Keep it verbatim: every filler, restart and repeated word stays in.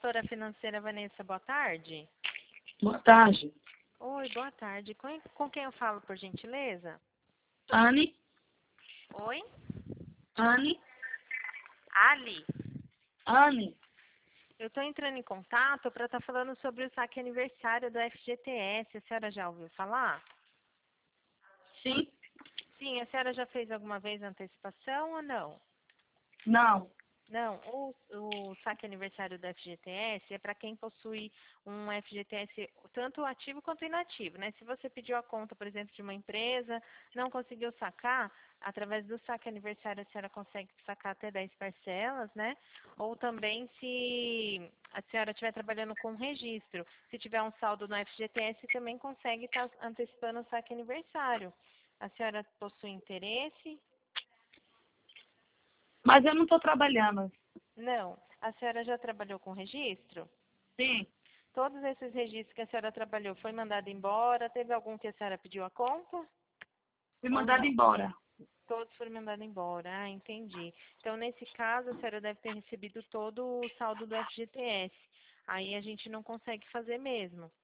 consultora financeira Vanessa, boa tarde. Boa tarde. Oi, boa tarde. Com, com quem eu falo, por gentileza? Anne? Oi? Anne? Ali. Anne? Eu estou entrando em contato para estar falando sobre o saque aniversário do F G T S. A senhora já ouviu falar? Sim? Sim, a senhora já fez alguma vez antecipação ou não? Não. Não, o, o saque aniversário do F G T S é para quem possui um F G T S tanto ativo quanto inativo, né? Se você pediu a conta, por exemplo, de uma empresa, não conseguiu sacar, através do saque aniversário a senhora consegue sacar até dez parcelas, né? Ou também se a senhora estiver trabalhando com registro, se tiver um saldo no F G T S, também consegue estar antecipando o saque aniversário. A senhora possui interesse? Mas eu não estou trabalhando. Não. A senhora já trabalhou com registro? Sim. Todos esses registros que a senhora trabalhou foi mandado embora? Teve algum que a senhora pediu a conta? Fui Ou mandada não? embora. Todos foram mandados embora. Ah, entendi. Então, nesse caso, a senhora deve ter recebido todo o saldo do F G T S. Aí a gente não consegue fazer mesmo.